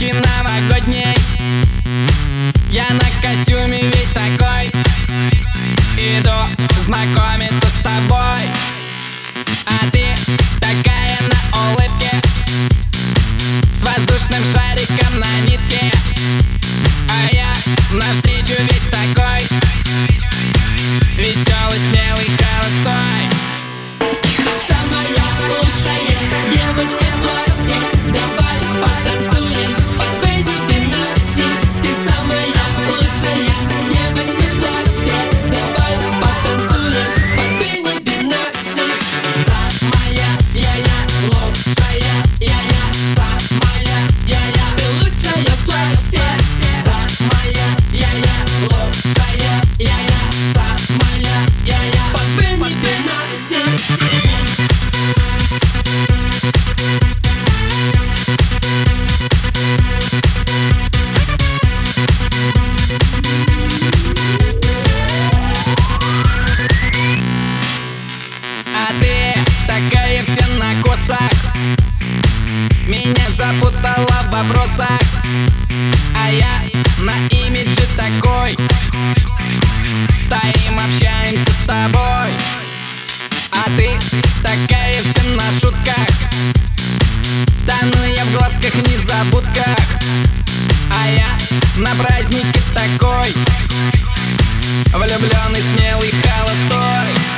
ночи новогодней я на костюме весь такой иду знакомиться с тобой, а ты такая на улыбке с воздушным шариком на нитке, а я навстречу весь такой веселый, смелый, холостой. Самая лучшая девочка в классе, давай потанцуем под Бенни Бенасси. Ты самая лучшая девочка в классе, давай потанцуем под Бенни Бенасси. Самая я лучшая, я самая я ты лучшая в классе. Самая я лучшая, я самая я под Бенни Бенасси. А ты такая вся на косах, меня запутала в вопросах, а я на имидже такой, стоим, общаемся с тобой. А ты такая вся на шутках, тону я в глазках, незабудках, а я на празднике такой влюбленный, смелый, холостой.